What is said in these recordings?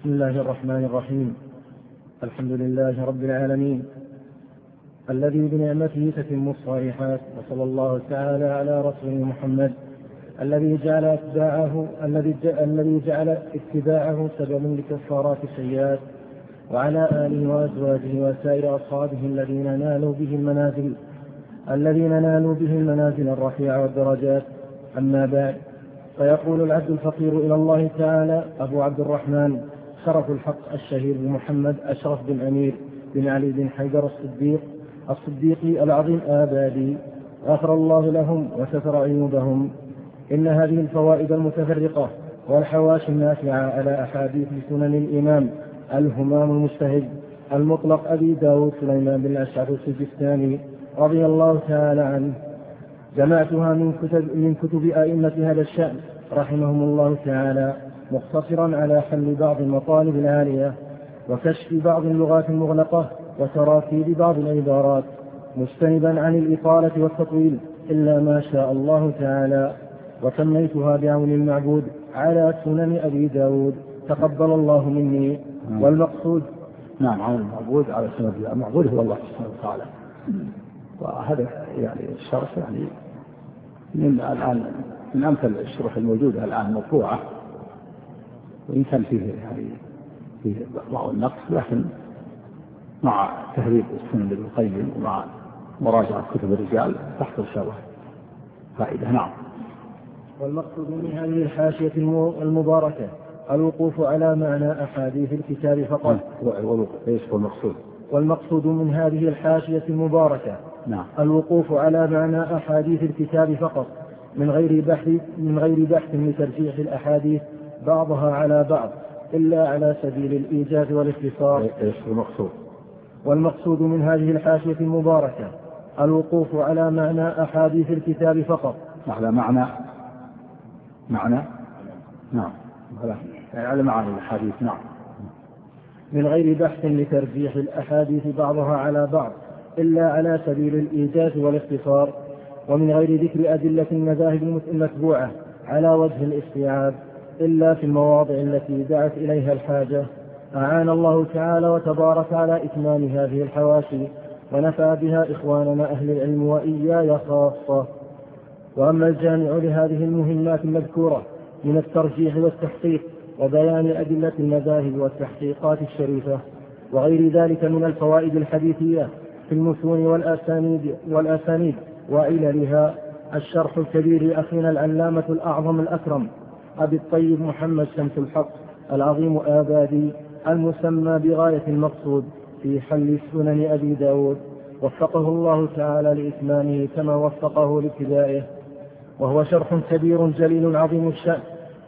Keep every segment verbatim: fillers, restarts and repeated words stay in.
بسم الله الرحمن الرحيم. الحمد لله رب العالمين الذي بنعمته تتم الصالحات، وصلى الله تعالى على رسوله محمد الذي جعل اتباعه الذي الذي جعل اتباعه سببا لكفارات السيئات، وعلى آله وأزواجه وسائر أصحابه الذين نالوا به المنازل الذين نالوا به المنازل الرفيعة والدرجات. أما بعد، فيقول العبد الفقير إلى الله تعالى أبو عبد الرحمن شرف الحق الشهير بمحمد أشرف بن أمير بن علي بن حيدر الصديق الصديقي العظيم آبادي، غفر الله لهم وستر عيوبهم. إن هذه الفوائد المتفرقة والحواشي النافعة على أحاديث سنن الإمام الهمام المجتهد المطلق أبي داود سليمان بن الأشعث السجستاني رضي الله تعالى عنه، جمعتها من كتب, من كتب أئمة هذا الشأن رحمهم الله تعالى، مختصرا على حل بعض المطالب العالية وكشف بعض اللغات المغلقة وتراكيب بعض العبارات، مجتنبا عن الإطالة والتطويل إلا ما شاء الله تعالى، وسميتها بعون المعبود على سنن أبي داود، تقبل الله مني. والمقصود نعم عون المعبود على سنن أبي داود، المعبود هو الله سبحانه وتعالى. وهذا يعني الشرح يعني من الآن من أمثل الشروح الموجودة الآن مرفوعة، وإن كان فيه يعني فيه بعض النقص، لكن مع تهذيب السنن ابن القيم ومع مراجعة كتب الرجال تحصل إن شاء الله فائدة. نعم. والمقصود من هذه الحاشية المباركة الوقوف على معنى أحاديث الكتاب فقط. ايش هو المقصود؟ والمقصود من هذه الحاشية المباركة نعم. الوقوف على معنى أحاديث الكتاب فقط، من غير بحث من غير بحث لترجيح الأحاديث بعضها على بعض، إلا على سبيل الإيجاز والاختصار. ايش هو المقصود؟ والمقصود من هذه الحاشية المباركة الوقوف على معنى أحاديث الكتاب فقط، على معنى معنى نعم على معنى الحديث. نعم. من غير بحث لترجيح الأحاديث بعضها على بعض، إلا على سبيل الإيجاز والاختصار، ومن غير ذكر أدلة المذاهب المتبوعة على وجه الاستيعاب، إلا في المواضع التي دعت إليها الحاجة. أعان الله تعالى وتبارك على إتمام هذه الحواشي، ونفع بها إخواننا أهل العلم وإياي خاصة. وأما الجامع لهذه المهمات المذكورة من الترجيح والتحقيق وبيان أدلة المذاهب والتحقيقات الشريفة وغير ذلك من الفوائد الحديثية في المتون والأسانيد, والأسانيد وعللها، الشرح الكبير لأخينا العلامة الأعظم الأكرم أبي الطيب محمد شمس الحق العظيم آبادي، المسمى بغاية المقصود في حل سنن أبي داود، وفقه الله تعالى لإتمامه كما وفقه لابتدائه. وهو شرح كبير جليل عظيم الشأن،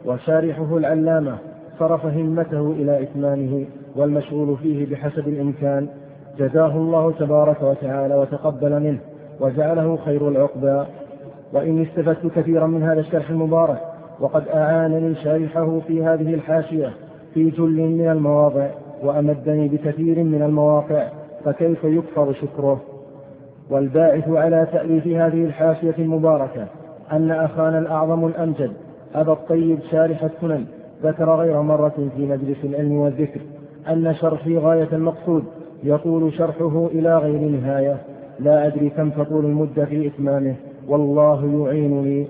وشارحه العلامة صرف همته إلى إتمامه، والمشغول فيه بحسب الإمكان جزاه الله تبارك وتعالى وتقبل منه وجعله خير العقبى. وإني استفدت كثيرا من هذا الشرح المبارك، وقد أعانني شارحه في هذه الحاشية في جل من المواضع، وأمدني بكثير من المواقع، فكيف يكفر شكره. والباعث على تأليف هذه الحاشية المباركة أن أخانا الأعظم الأمجد أبا الطيب شارح السنن ذكر غير مرة في مجلس العلم والذكر أن شرحي غاية المقصود يطول شرحه إلى غير نهاية، لا أدري كم تطول المدة في إتمامه، والله يعينني.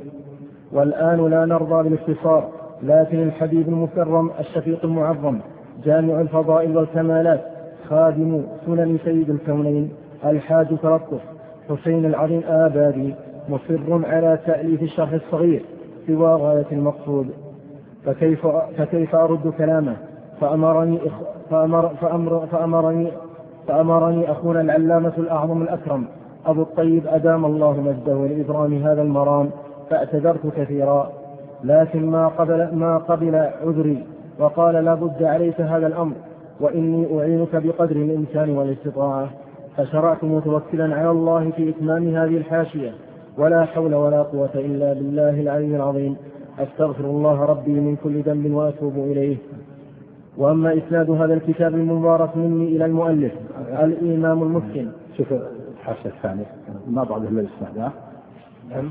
والآن لا نرضى بالاختصار، لكن الحبيب المكرم الشفيق المعظم جامع الفضائل والكمالات خادم سنن سيد الكونين الحاج تلطف حسين العظيم آبادي مصر على تأليف الشرح الصغير سوى غاية المقصود، فكيف, فكيف أرد كلامه؟ فأمرني, فأمر فأمر فأمرني, فأمرني أخونا العلامة الأعظم الأكرم أبو الطيب أدام الله مجده لإبرام هذا المرام، فاعتذرت كثيرا، لكن ما قبل, ما قبل عذري وقال لا بد عليك هذا الأمر، وإني أعينك بقدر الإمكان والاستطاعة. فشرعت متوكلا على الله في إتمام هذه الحاشية، ولا حول ولا قوة إلا بالله العلي العظيم. أستغفر الله ربي من كل ذنب وأتوب إليه. وأما إسناد هذا الكتاب المبارك مني إلى المؤلف الإمام المسلم. شوف الحاشية الثانية ما بعد إلا الإسناد. نعم.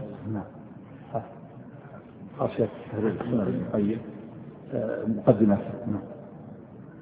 حاشية السنن طيب مقدمة.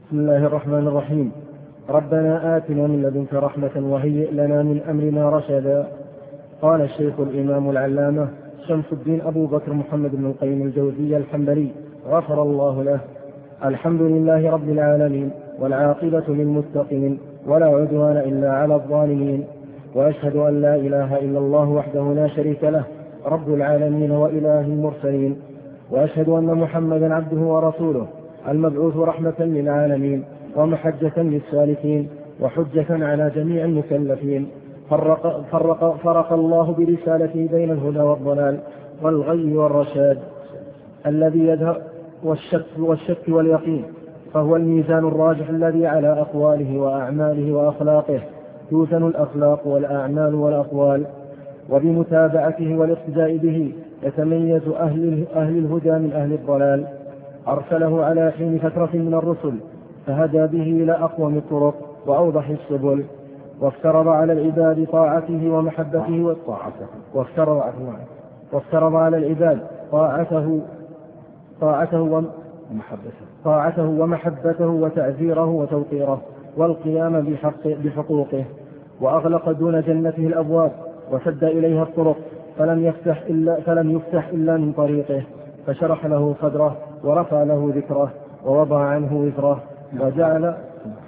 بسم الله الرحمن الرحيم. ربنا آتنا من لدنك رحمة وهيئ لنا من أمرنا رشدا. قال الشيخ الإمام العلامة شمس الدين أبو بكر محمد بن القيم الجوزي الحنبلي غفر الله له: الحمد لله رب العالمين، والعاقبة للمتقين، ولا عدوان إلا على الظالمين، وأشهد أن لا إله إلا الله وحده لا شريك له رب العالمين وإله المرسلين، وأشهد أن محمدا عبده ورسوله المبعوث رحمة للعالمين ومحجة للسالكين وحجة على جميع المكلفين. فرق, فرق, فرق الله برسالته بين الهدى والضلال والغي والرشاد الذي يظهر والشك, والشك واليقين، فهو الميزان الراجح الذي على أقواله وأعماله وأخلاقه توزن الأخلاق والأعمال والأقوال، وبمتابعته والاقتداء به يتميز أهل, أهل الهدى من أهل الضلال. أرسله على حين فترة من الرسل فهدى به إلى أقوم الطرق وأوضح السبل، وافترض على العباد طاعته ومحبته وطاعته وافترض, وافترض على العباد طاعته طاعته ومحبته طاعته ومحبته وتعزيره وتوقيره والقيام بحق بحقوقه، وأغلق دون جنته الأبواب وسد إليها الطرق، فلم يفتح إلا, فلم يفتح إلا من طريقه، فشرح له صدره ورفع له ذكره ووضع عنه وزره وجعل.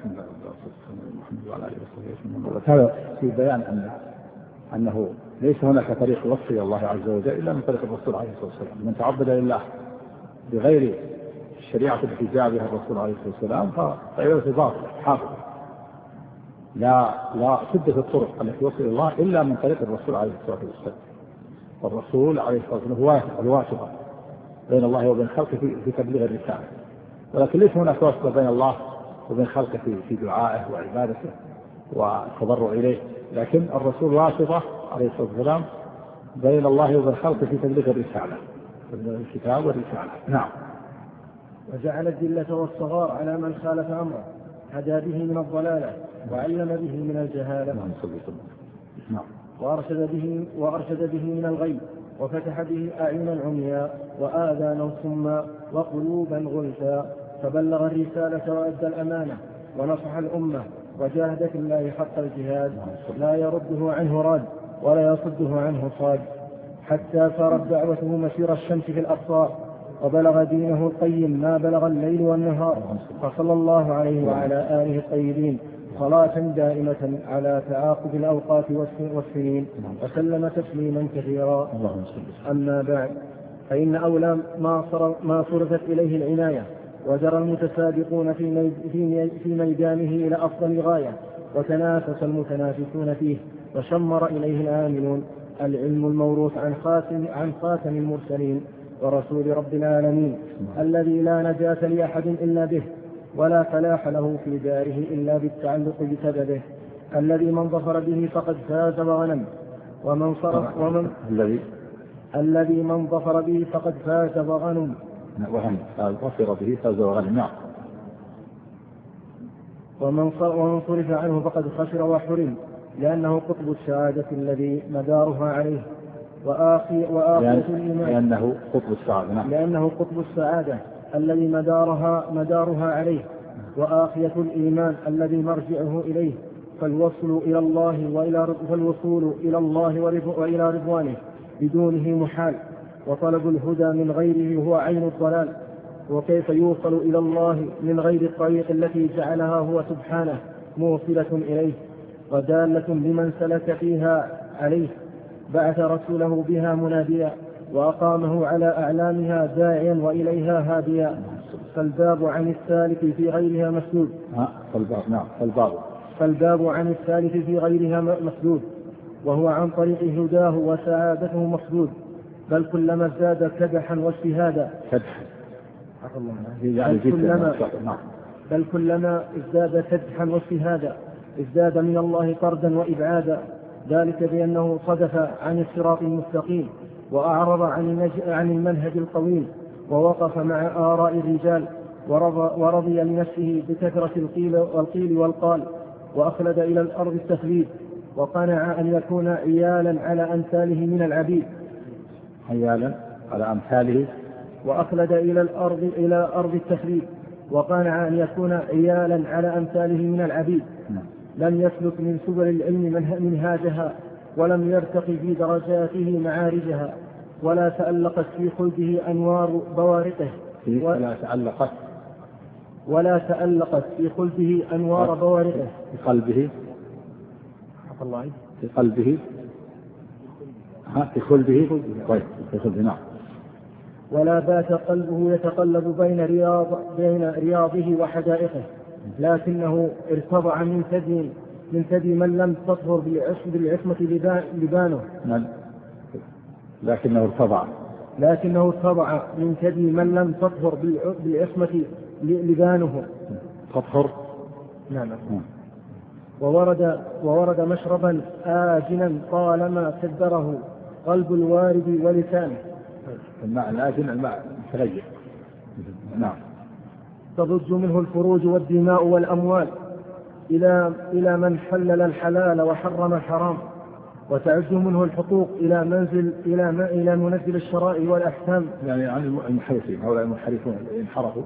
هذا في بيان أن أنه ليس هناك طريق وصل إلى الله عز وجل إلا من طريق الرسول عليه الصلاة والسلام. من تعبد لله بغير الشريعة التي جاء بها الرسول عليه الصلاة والسلام فعبادته باطلة حافظة. لا لا سدة الطرق التي وصل إلى الله إلا من طريق الرسول عليه الصلاة والسلام. والرسول عليه الصلاة والسلام هو الواسطة بين الله وبين خلقه في, في تبليغ الرسالة، ولكن ليس هناك واسطة بين الله وبين خلقه في, في دعائه وعبادته والتضرع إليه، لكن الرسول واسطة عليه الصلاة والسلام بين الله وبين خلقه في تبليغ الرسالة، الكتاب والرسالة. نعم. وجعل الذلة والصغار على من خالف أمره، هدى به من الضلالة وعلم به من الجهالة. نعم. وأرشد به, وأرشد به من الغي، وفتح به أعينا عمياء وآذانا صما وقلوبا غلفا، فبلغ الرسالة وأدى الأمانة ونصح الأمة وجاهد في الله حق الجهاد، لا يرده عنه راد ولا يصده عنه صاد، حتى صارت دعوته مسير الشمس في الأبصار، وبلغ دينه القيم ما بلغ الليل والنهار، فصلى الله عليه وعلى آله الطيبين صلاة دائمة على تعاقب الأوقات والسنين، وسلم تسليما كثيرا. أما بعد، فإن أولى ما صرفت إليه العناية وجرى المتسابقون في ميدانه إلى أفضل غاية، وتنافس المتنافسون فيه، وشمر إليه الآمنون العلم الموروث عن خاتم, عن خاتم المرسلين ورسول رب العالمين، الذي لا نجاة لأحد إلا به، ولا فلاح له في داره إلا بالتعلق بسببه، الذي من ظفر به فقد فاز وغنم، ومن صرف ومن الذي الذي من ظفر به فقد فاز وغنم وهم ظفر به فاز وغنم. ومن صرف عنه فقد خسر وحرم، لأنه قطب السعادة الذي مدارها عليه وآخي وآخية الإيمان لأنه قطب السعادة لأنه قطب السعادة الذي مدارها مدارها عليه وآخية الإيمان الذي مرجعه إليه، فالوصول إلى الله وإلى فالوصول إلى الله وإلى رضوانه بدونه محال، وطلب الهدى من غيره هو عين الضلال. وكيف يوصل إلى الله من غير الطريق التي جعلها هو سبحانه موصلة إليه ودالة بمن سلك فيها عليه؟ بعث رسوله بها مناديا وأقامه على أعلامها داعيا وإليها هاديا، فالباب عن السالك في غيرها مسدود. فالباب نعم فالباب فالباب عن السالك في غيرها مسدود، وهو عن طريق هداه وسعادته مصدود، بل كلما ازداد كدحا واجتهادا بل كلما, بل كلما ازداد كدحا واجتهادا ازداد من الله طردا وإبعادا، ذلك بأنه صدف عن الصراط المستقيم وأعرض عن, عن المنهج القويم، ووقف مع آراء الرجال، ورضى, ورضي لنفسه بكثرة القيل والقيل والقال، وأخلد إلى الأرض التخليد، وقنع أن يكون عيالا على أمثاله من العبيد عيالا على أمثاله وأخلد إلى الأرض إلى أرض التخليد، وقانع أن يكون عيالا على أمثاله من العبيد، لم يسلك من سبل العلم منهاجها، ولم يرتقي في درجاته معارجها، ولا تألقت في خلده أنوار بوارقه ولا تألقت ولا تألقت في خلده أنوار بوارقه في قلبه في قلبه ها في خلده طيب في خلده نعم. ولا بات قلبه يتقلب بين رياض بين رياضه وحدائقه، لكنه ارتضع من ثدي من ثدي من لم تطهر بالعصمة لبانه من لكنه ارتضع لكنه ارتضع من ثدي من لم تطهر بالعصمة لبانه تطهر نعم. وورد وورد مشربا آجنا طالما كدره قلب الوارد ولسانه. الماء الآجن الماء متغير نعم. تضج منه الفروج والدماء والأموال إلى إلى من حلل الحلال وحرم الحرام، وتعج منه الحقوق إلى منزل إلى ما إلى منزل الشرائع والأحكام. يعني عن المحرفين هؤلاء المحرفون انحرفوا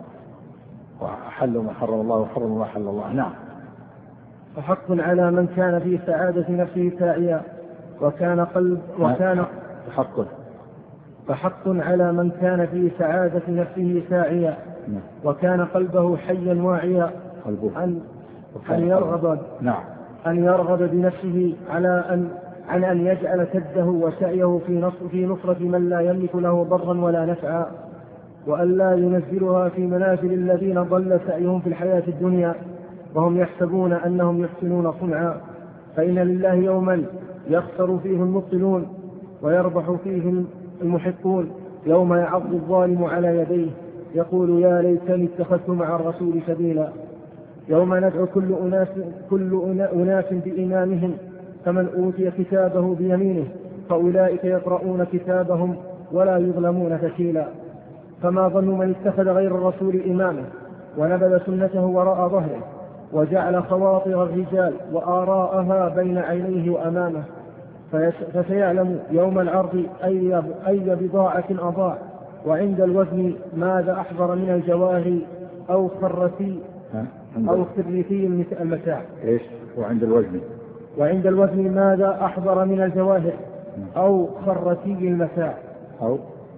وحلوا ما حرم الله وحرموا ما حل الله. نعم. فحق على من كان في سعادة نفسه ساعيا وكان قلب وكان حق فحق على من كان في سعادة نفسه ساعيا وكان قلبه حيا واعيا أن أن يرغب نعم أن يرغب بنفسه على أن عن أن يجعل كده وسعيه في نصر في نصرة من لا يملك له ضرا ولا نفعا، وأن لا ينزلها في منازل الذين ضل سعيهم في الحياة الدنيا وهم يحسبون أنهم يحسنون صنعا. فإن لله يوما يخسر فيه المبطلون ويربح فيه المحقون، يوم يعض الظالم على يديه يقول يا ليتني اتخذت مع الرسول سبيلا. يوم ندعو كل أناس, كل أناس بإمامهم، فمن أوتي كتابه بيمينه فأولئك يقرؤون كتابهم ولا يظلمون فتيلا. فما ظن من اتخذ غير الرسول إمامه ونبذ سنته وراء ظهره وجعل خواطر الرجال وآراءها بين عينيه وأمامه، فسيعلم يوم العرض أي, أي بضاعة أضاع، وعند الوزن ماذا أحضر من الجواهر أو خرتي أو خرتي المتاع. إيش وعند الوزن وعند الوزن ماذا أحضر من الجواهر أو خرتي المتاع أو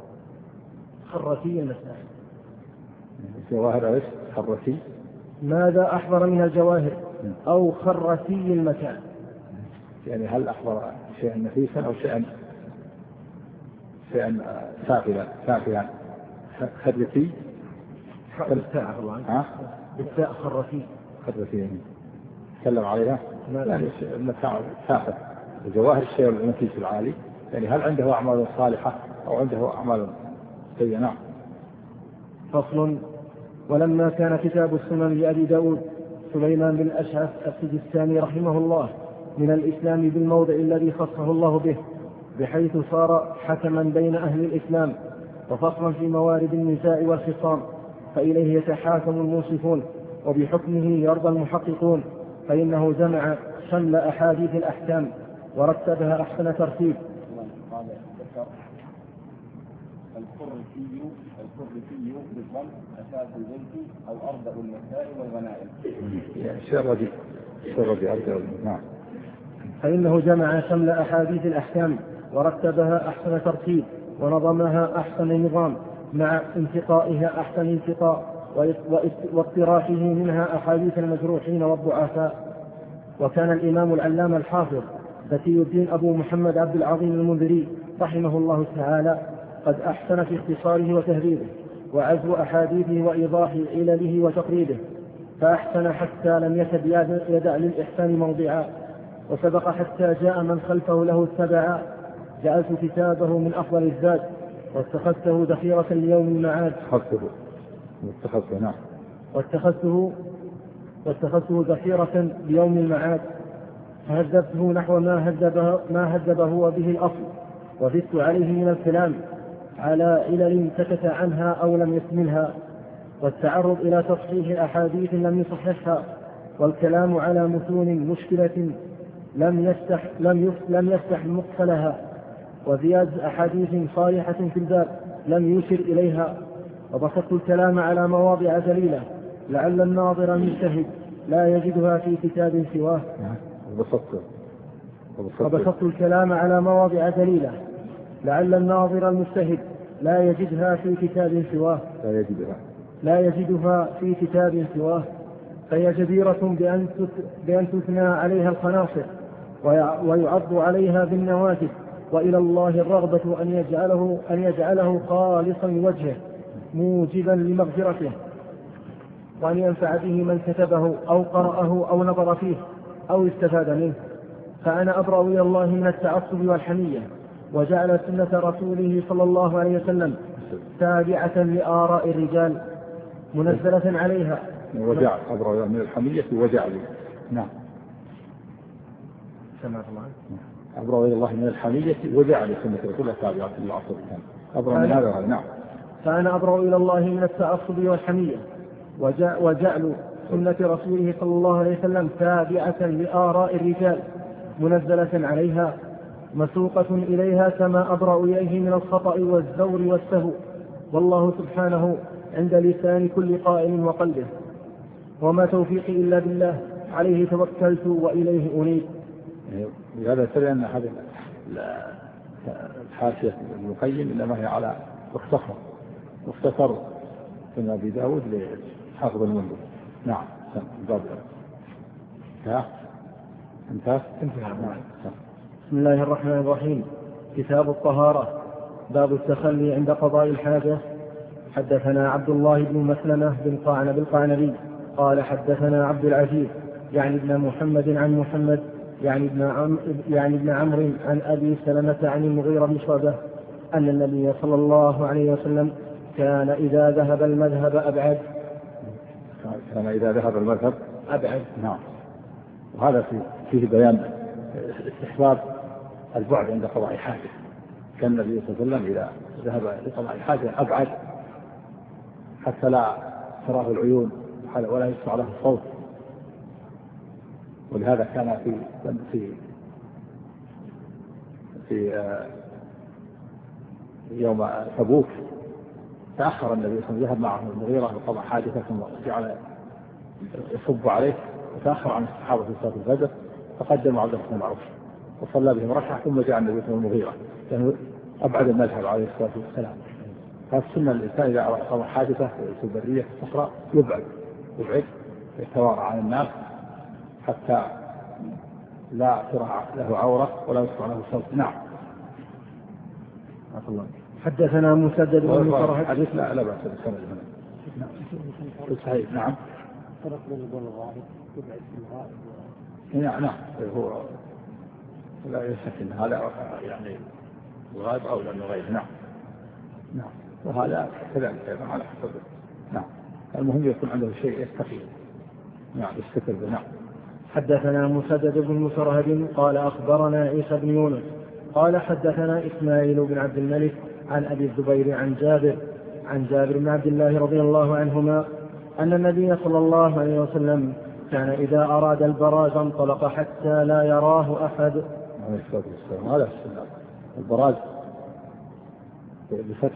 خرتي المتاع. الجواهر إيش خرتي ماذا أحضر من الجواهر أو خرتي المتاع، يعني هل أحضر شيئا نفيسا أو شيئا شيئا سافلا سافلا خرتي بالتاء الله بالتاء خرتي خرتي يعني تكلم عليها يعني المتاع سافل. الجواهر الشيء النفيس العالي، يعني هل عنده أعمال صالحة أو عنده أعمال سيئة. نعم. فصل. ولما كان كتاب السنن لأبي داود سليمان بن الأشعث السجستاني رحمه الله من الإسلام بالموضع الذي خصه الله به، بحيث صار حكما بين أهل الإسلام وفصلا في موارد النزاع والخصام، فإليه يتحاكم المنصفون وبحكمه يرضى المحققون، فإنه جمع شمل أحاديث الأحكام ورتبها أحسن ترتيب. الخرفي الخرفي بالضم أساس البنت أو أرض المسائل والغنائم. شردي شردي أرض. نعم. فإنه جمع شمل أحاديث الأحكام ورتبها أحسن ترتيب ونظمها أحسن نظام مع انتقائها أحسن انتقاء واقتراحه منها أحاديث المجروحين والضعفاء. وكان الإمام العلامة الحافظ فتي الدين أبو محمد عبد العظيم المنذري رحمه الله تعالى قد أحسن في اختصاره وتهذيبه وعزو أحاديثه وإيضاح علله وتقريبه، فأحسن حتى لم يكد يدع للإحسان موضعا، وسبق حتى جاء من خلفه له اتبعا. جعلت كتابه من أفضل الزاد واتخذته ذخيرة ليوم المعاد. واتخذته نعم واتخذته واتخذته ذخيرة ليوم المعاد، فهذبته نحو ما هذبه ما هذبه هو به الأصل، وزدت عليه من الكلام على علل سكت عنها أو لم يكملها، والتعرض إلى تصحيح أحاديث لم يصححها، والكلام على متون مشكلة لم يفتح لم يفتح, لم يفتح مقفلها، وزيادة أحاديث صالحة في الباب لم يشر إليها، وبسطت الكلام على مواضع دليلة لعل الناظر المجتهد لا يجدها في كتاب سواه. وبسطت الكلام على مواضع دليلة. لعل الناظر المجتهد لا يجدها في كتاب سواه لا يجدها لا يجدها في كتاب سواه فهي جديرة بأن بأن تثنى عليها الخناصر ويعض عليها بالنواجذ، وإلى الله الرغبة أن يجعله أن يجعله خالصا لوجهه موجبا لمغفرته، وأن ينفع به من كتبه أو قرأه أو نظر فيه أو استفاد منه. فأنا أبرأ إلى الله من التعصب والحمية، وجعل سنة رسوله صلى الله عليه وسلم تابعة لآراء الرجال منزلة عليها. وجعل أبرأ من الحمية وجعل نعم سمعت الله أبرأ إلى الله من الحمية وجعل سنة رسوله تابعة للعصر أبرأ من هذا هذا نعم. فأنا أبرأ إلى الله من التعصب والحمية، وجعل سنة رسوله صلى الله عليه وسلم تابعة لآراء الرجال منزلة عليها مسوقة إليها، كما أبرأ إليه من الخطأ والزور والسهو، والله سبحانه عند لسان كل قائل وقلبه. وما توفيقي إلا بالله، عليه توكلت وإليه أنيب. هذا سبب أن هذه الحاشية المقيم إنما هي على مختصر مختصر من أبي داود لحافظ المنذر. نعم باب ها انتهى انتهى بسم الله الرحمن الرحيم. كتاب الطهارة. باب التخلي عند قضاء الحاجة. حدثنا عبد الله بن مسلمة بن قعنب القعنبي قال حدثنا عبد العزيز يعني ابن محمد عن محمد يعني ابن عم يعني ابن عمرو عن أبي سلمة عن المغيرة بن شعبة أن النبي صلى الله عليه وسلم كان إذا ذهب المذهب أبعد. كان إذا ذهب المذهب أبعد. نعم. وهذا في فيه بيان استحباب البعد عند قضاء حاجة. كان النبي صلى الله عليه وسلم إذا ذهب لقضاء حاجة أبعد حتى لا تراه العيون ولا يسمع له الصوت. ولهذا كان في في في يوم تبوك تأخر النبي صلى الله عليه وسلم، ذهب معه المغيرة لقضاء حاجته ثم جعل يصب عليه وتأخر عن الصحابة في صلاة الفجر، فقدم عبد الله بن معروف وصلى بهم ركعة ثم جاء النبي صلى الله عليه وسلم المغيرة، لأنه أبعد المذهب عليه الصلاة والسلام. فالسنة الإنسان إذا قضى حاجته في البرية في الصحراء يبعد يبعد يتوارى عن الناس حتى لا ترى له عورة ولا يسمع له صوت. نعم. حدثنا مسدد بن مسرهد. حديث لا لا بأس بالسند هنا. صحيح. نعم. فرق بين البول الغائب يبعد في الغائب. نعم نعم هو لا يشك ان هذا يعني الغائب او لانه غير. نعم نعم وهذا كذلك ايضا على حسب. نعم المهم يكون عنده شيء يستقيم. نعم يستقر به. نعم. حدثنا مسدد بن مسرهد قال أخبرنا عيسى بن يونس قال حدثنا إسماعيل بن عبد الملك عن أبي الزبير عن جابر عن جابر بن عبد الله رضي الله عنهما أن النبي صلى الله عليه وسلم كان إذا أراد البراز انطلق حتى لا يراه أحد. هذا البراز بفتح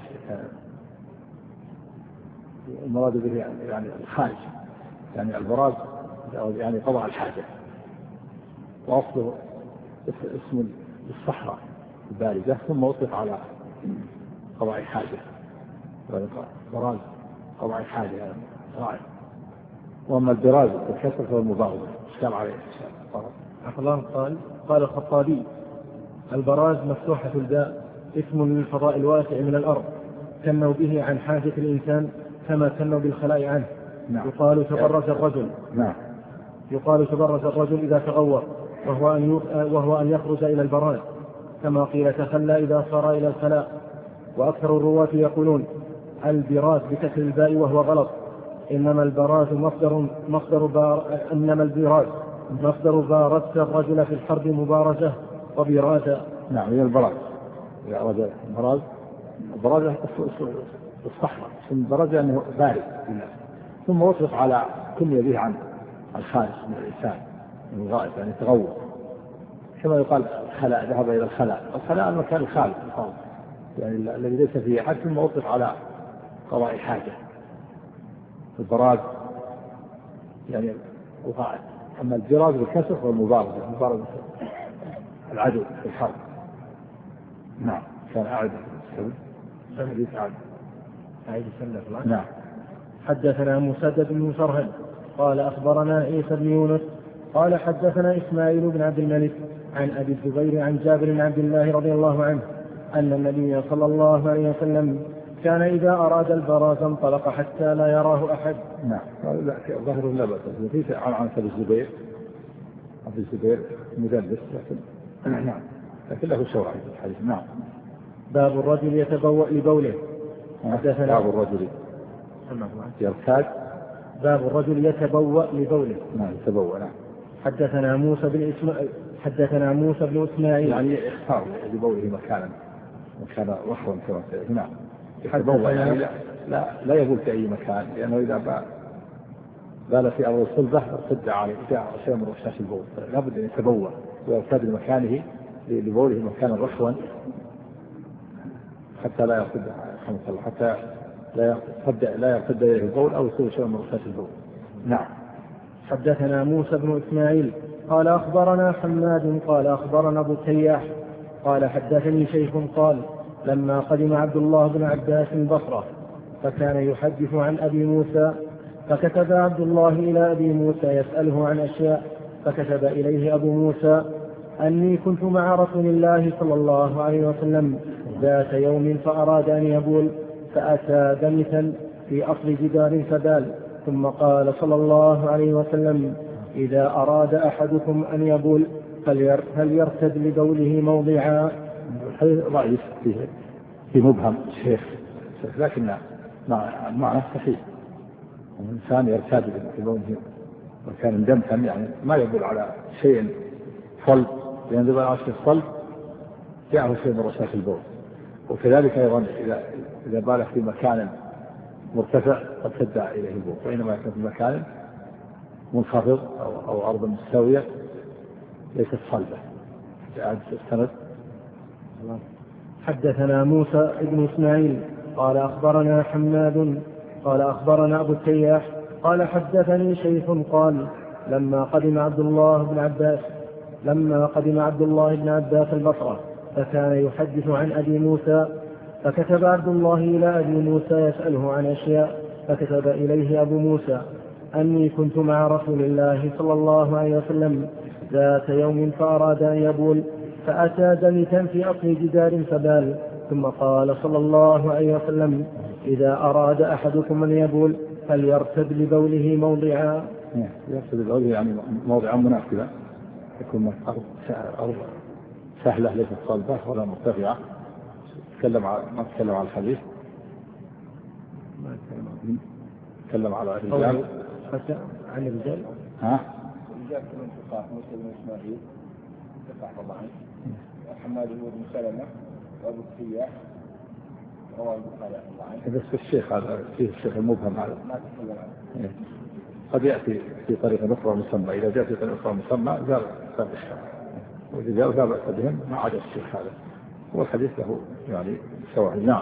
المراد به يعني الخارج، يعني البراز يعني قضاء الحاجة، وأصله اسم الصحراء الباردة ثم أطلق على قضاء الحاجة. براز قضاء الحاجة غائب. وأما البراز بالكسر فهو المبالغة. اشكال عليه الله. قال قال الخطابي البراز مفتوحة الباء اسم للفضاء الواسع من الأرض كنوا به عن حاجة الإنسان كما كنوا بالخلاء عنه. نعم. يقال تبرز الرجل. نعم. يقال تبرز الرجل إذا تغور وهو أن وهو أن يخرج إلى البراز، كما قيل تخلى إذا صار إلى الخلاء. وأكثر الرواة يقولون البراز بكسر الباء وهو غلط، إنما البراز مصدر مصدر بار إنما البراز مصدر بارزت الرجل في الحرب مبارزة وبرازة. نعم هي البراز. يا رجل البراز البراز الصحراء البراز لأنه بارد ثم أطلق على كل به عن الخارج من الإنسان من الغائب يعني تغور، كما يقال الخلاء ذهب إلى الخلاء. الخلاء المكان الخالي يعني الذي ليس فيه أحد ثم أطلق على قضاء حاجة. البراز يعني وقاعد. أما الجراز بالكسر هو المبارزة، مبارزة العدو في الحرب. نعم كان أعد حديث أعد أعيد سنة. نعم. حدثنا مسدد بن مسرهد قال أخبرنا عيسى بن يونس قال حدثنا إسماعيل بن عبد الملك عن أبي الزبير عن جابر بن عبد الله رضي الله عنه أن النبي صلى الله عليه وسلم كان إذا أراد البراز انطلق حتى لا يراه أحد. نعم ظهر لا بأس في عن عن أبي الزبير أبي الزبير مدلس لكن نعم لكن له شواهد الحديث. نعم. باب الرجل يتبوأ لبوله. حدثنا باب الرجل يرتاد. باب الرجل يتبوأ لبوله. نعم يتبوأ. نعم. حدثنا موسى بن إسماعيل حدثنا موسى بن إسماعيل يعني اختار لبوله مكانا مكان رخوا كما سيأتي. نعم. يتبوأ يعني لا, لا لا يبول في أي مكان لأنه إذا بال بال في أرض الصلبة ارتد عليه جاء شيء من رشاش البول لابد أن يتبوأ ويرتاد لمكانه لبوله مكانا رخوا حتى لا يرتد حتى لا يرتد لا يرتد إليه البول أو يصير شيء من رشاش البول. نعم. حدثنا موسى بن إسماعيل قال أخبرنا حماد قال أخبرنا أبو التياح قال حدثني شيخ قال لما قدم عبد الله بن عباس البصرة فكان يحدث عن أبي موسى فكتب عبد الله إلى أبي موسى يسأله عن أشياء فكتب إليه أبو موسى أني كنت مع رسول الله صلى الله عليه وسلم ذات يوم فأراد أن يبول فأتى دمثا في أصل جدار فبال ثم قال صلى الله عليه وسلم إذا أراد أحدكم أن يبول فليرتد لبوله موضعا. الحديث ضعيف فيه في مبهم شيخ لكن مع معنى صحيح. الإنسان يرتاد لبوله وكان دمثا يعني ما يبول على شيء صلب لأن ذبال عشر الصلب جاءه شيء من رشاش البول. وكذلك أيضا إذا إذا بال في مكان مرتفع قد تدع إليه البول وإنما يكون في مكان منخفض أو, أو أرض مستوية ليست صلبة. السند. حدثنا موسى بن إسماعيل قال أخبرنا حماد قال أخبرنا أبو التياح قال حدثني شيخ قال لما قدم عبد الله بن عباس لما قدم عبد الله بن عباس البصرة فكان يحدث عن أبي موسى فكتب عبد الله إلى أبي موسى يسأله عن أشياء فكتب إليه أبو موسى أني كنت مع رسول الله صلى الله عليه وسلم ذات يوم فأراد أن يبول فأتى دمثا في أصل جدار فبال ثم قال صلى الله عليه وسلم إذا أراد أحدكم أن يبول فليرتد لبوله موضعا. يرتد لبوله يعني موضعا مناسبا يكون أرض أرض سهلة ليست صلبة ولا مرتفعة. تكلم على ما تكلم على الحديث تكلم على الرجال عن الرجال ها الرجال كلهم ثقات موسى بن إسماعيل ثقة الله عنه وحماد بن سلمة وأبو التياح رواه البخاري الله عنه. بس الشيخ هذا فيه الشيخ المبهم هذا ما تكلم عنه. قد يأتي في طريقة أخرى مسمى إذا جاء في طريقة أخرى مسمى زال زال الشيخ وإذا جاء لا بأس بهم ما عدا الشيخ هذا والحديث له يعني شواهد. نعم.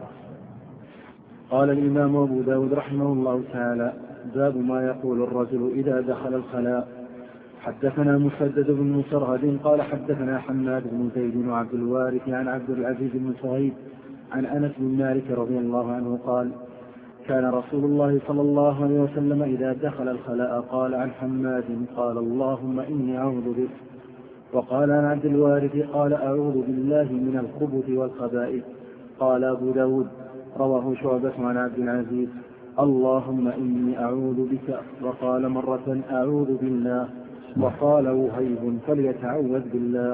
قال الإمام أبو داود رحمه الله تعالى باب ما يقول الرجل إذا دخل الخلاء. حدثنا مسدد بن مسرهد قال حدثنا حماد بن زيد وعبد الوارث عن عبد العزيز بن صهيب عن أنس بن مالك رضي الله عنه قال كان رسول الله صلى الله عليه وسلم إذا دخل الخلاء قال عن حماد قال اللهم إني أعوذ بك وقال عن عبد الوارث قال أعوذ بالله من الخبث والخبائث. قال أبو داود رواه شعبة عن عبد العزيز اللهم إني أعوذ بك وقال مرة أعوذ بالله وقال وهيب فليتعوذ بالله.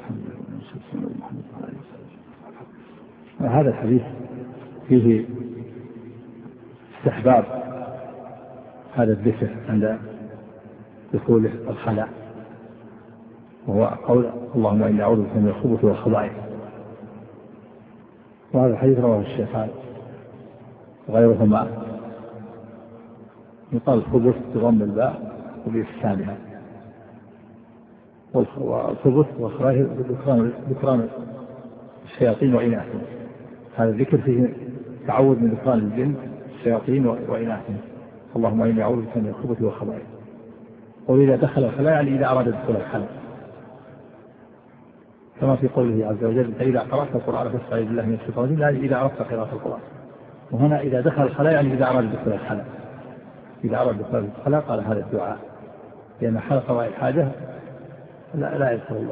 هذا الحديث فيه استحباب هذا الذكر عند دخول الخلاء وهو قول اللهم إني أعوذ بك من الخبث والخبائث. وهذا الحديث رواه الشيخان وغيرهما يقال الخبث بضم الباء وبإسكانها والخبث والخبائث ذكران الشياطين وإناثهم. هذا الذكر فيه تعوذ من ذكران الجن الشياطين وإناثهم اللهم إني أعوذ بك من الخبث والخبائث. وإذا دخل الخلاء يعني إذا أراد دخول الخلاء، كما في قوله عز وجل فإذا قرأت القرآن فاستعذ بالله من الشيطان الرجيم، يعني إذا أردت قراءة القرآن. وهنا إذا دخل الخلاء يعني إذا أراد دخول الخلاء، إذا أراد دخول الخلاء قال هذا الدعاء، لأن حال قضاء الحاجة لا, لا يذكر الله.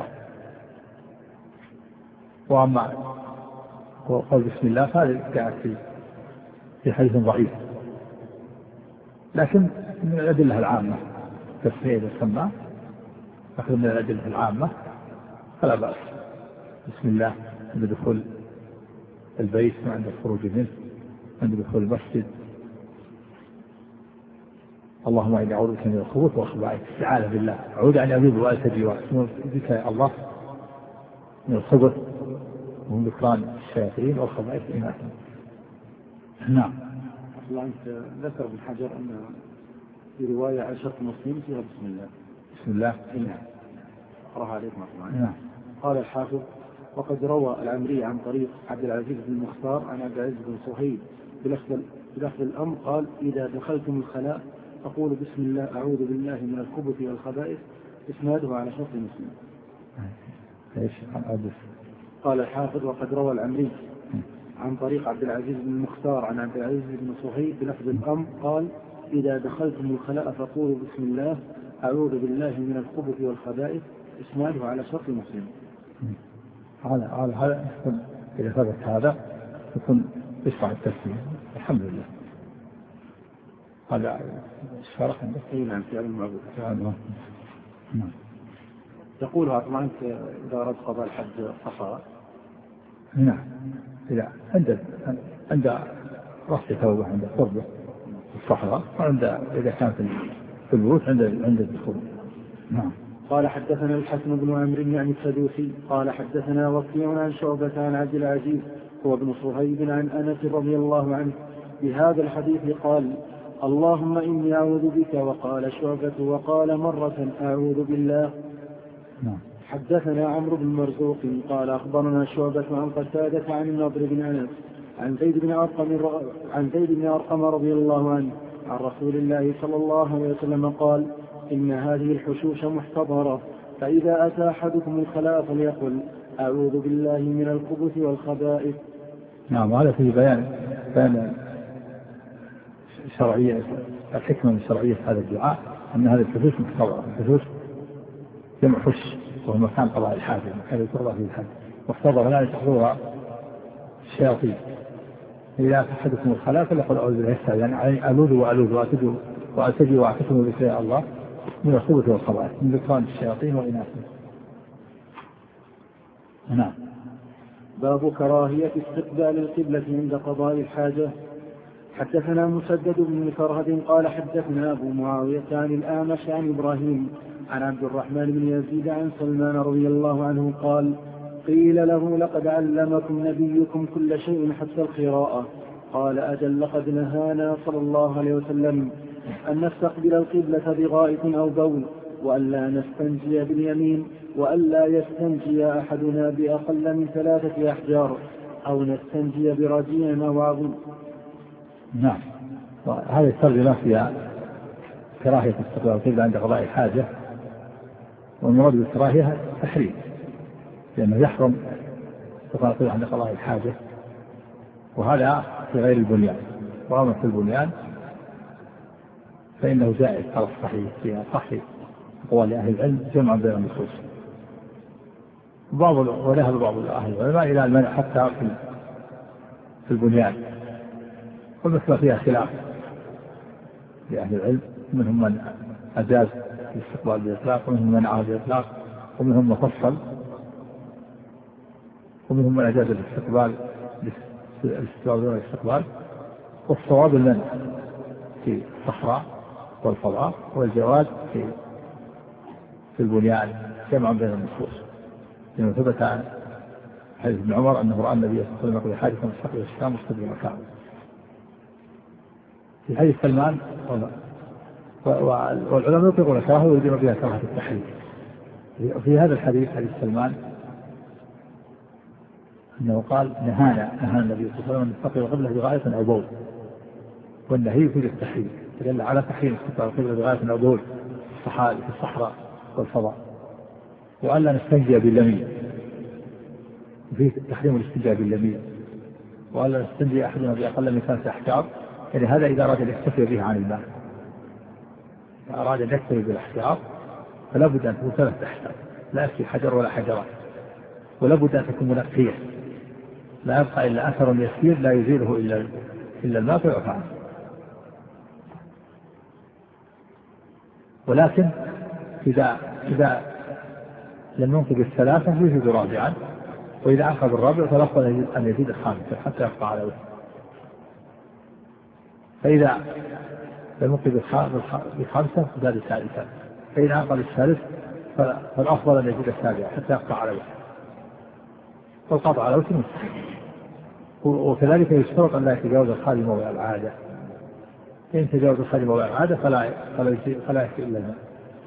وأما قول بسم الله فهذا جاء في في حديث ضعيف، لكن من الأدلة العامة تسمية السماء أخذ من الأدلة العامة فلا بأس. بسم الله عند دخول البيت وعند الخروج منه، عند دخول المسجد. اللهم إني أعوذ بك من الخبث والخبائث، استعاذة بالله، أعوذ أن أذوب وألتجي وأسمع بك يا الله من الخبث ومن ذكران الشياطين والخبائث إناثا. نعم. الله أنت ذكر ابن حجر أن في رواية عن شرط مسلم فيها بسم الله. بسم الله. نعم. أقرأها عليكم أطلع. نعم. قال الحافظ وقد روى العمري عن طريق عبد العزيز بن المختار عن عبد العزيز بن صهيب بلفظ بلفظ الأمر قال إذا دخلتم الخلاء فقولوا بسم الله أعوذ بالله من الخبث والخبائث، إسناده على شرط مسلم. ايش؟ قال الحافظ وقد روى العمري عن طريق عبد العزيز بن المختار عن عبد العزيز بن صهيب بلفظ الأمر قال إذا دخلتم الخلاء فقولوا بسم الله أعوذ بالله من الخبث والخبائث، إسناده على شرط مسلم. على على هذا إذا ثبت هذا يكون يشرع التسليم. الحمد لله. هذا الشرح عندك؟ اي نعم في علم المعبود. نعم. يقولها طبعا إذا أردت قضاء الحج صفاء. نعم. إذا عند عند رأس توبة عند قربه الصحراء، وعند إذا كانت في البيوت عند عند الدخول. نعم. قال حدثنا الحسن بن عمرو يعني السدوسي قال حدثنا وكيع عن شعبة عن عبد العزيز هو ابن صهيب عن أنس رضي الله عنه بهذا الحديث قال اللهم إني أعوذ بك، وقال شعبة وقال مرة أعوذ بالله. نعم. حدثنا عمرو بن مرزوق قال أخبرنا شعبة عن قتادة عن النضر بن أنس عن زيد بن أرقم عن زيد بن أرقم رضي الله عنه عن رسول الله صلى الله عليه وسلم قال إن هذه الحشوش محتضرة، فإذا أتى أحدكم الخلاء فليقل أعوذ بالله من الخبث والخبائث. نعم. هذا في بيان بيان شرعية الحكمة من شرعية هذا الدعاء، أن هذه الحشوش محتضرة. الحشوش جمع حش وهو مكان قضاء الحاجة، مكان يقضى فيه الحاجة. محتضرة لا تحضرها الشياطين. إذا أتى أحدكم الخلاء فليقل أعوذ بالله، يعني ألوذ وألوذ وأتجو وأتجي وأعتصم بك الله من الخبث والخبائث، من ذكران الشياطين وإناثهم. نعم. باب كراهية استقبال القبلة عند قضاء الحاجة. حدثنا مسدد بن فرهد قال حدثنا أبو معاوية عن الأعمش عن إبراهيم عن عبد الرحمن بن يزيد عن سلمان رضي الله عنه قال قيل له لقد علمكم نبيكم كل شيء حتى القراءة. قال أجل لقد نهانا صلى الله عليه وسلم أن نستقبل القبلة بغائط أو بول، وألا نستنجي باليمين، وألا يستنجي أحدنا بأقل من ثلاثة أحجار، أو نستنجي برجيع أو عظم. نعم. وهذا الترجمة فيها كراهية استقبال القبلة عند قضاء الحاجة، والمراد بالكراهية تحريم، لأنه يحرم استقبال القبلة عند قضاء الحاجة، وهذا في غير البنيان. وأما في البنيان فإنه جائز على الصحيح في صحيح أقوال أهل العلم جمعا بين النصوص. بعض وذهب بعض أهل العلماء إلى المنع حتى في البنيان، والمسألة فيها خلاف لأهل العلم، منهم من أجاز الاستقبال بالإطلاق، ومنهم من منعه بالإطلاق، ومنهم مفصل، ومنهم من أجاز الاستقبال الاستقبال دون الاستقبال. والصواب المنع في الصحراء والفضاء، والجواز في في البنيان جمعا بين النصوص، لأنه ثبت عن حديث ابن عمر أنه رأى النبي صلى الله عليه وسلم بحادث مستقبل الشام مستقبل مكان. في حديث سلمان والعلماء يطلقون كراهة ويريدون بها كراهة التحريم. في هذا الحديث حديث سلمان أنه قال نهانا نهى النبي صلى الله عليه وسلم أن نستقبل القبلة بغائط أو بول، والنهي في التحريم. دل على تحريم استقبال القبلة بغاية العبور في الصحراء والفضاء، وألا نستنجي باليمين، وفيه تحريم الاستنجاء باليمين، وألا نستنجي أحدنا بأقل من ثلاثة أحجار، يعني هذا إذا أراد أن يكتفي به عن الماء. إذا أراد أن يكتفي بالأحجار فلا بد أن تكون ثلاثة أحجار، لا يكفي حجر ولا حجرات، ولا بد أن تكون منقية، لا يبقى إلا أثر يسير لا يزيله إلا إلا الماء فيعفى عنه. ولكن إذا إذا لم ينقذ الثلاثة يزيد رابعا، وإذا أنقذ الرابع فالأفضل أن يزيد الخامسة حتى يبقى على وجه. فإذا لم ينقذ الخامسة زاد ثالثا، فإذا أنقذ الثالث فالأفضل أن يزيد السابع حتى يبقى على وجه. والقطع على وجه مستحيل. وكذلك يشترط أن لا يتجاوز الخالي موضع العادة، إن تجاوز الخالي موضع العادة فلا فلا فلا يكفي إلا الماء.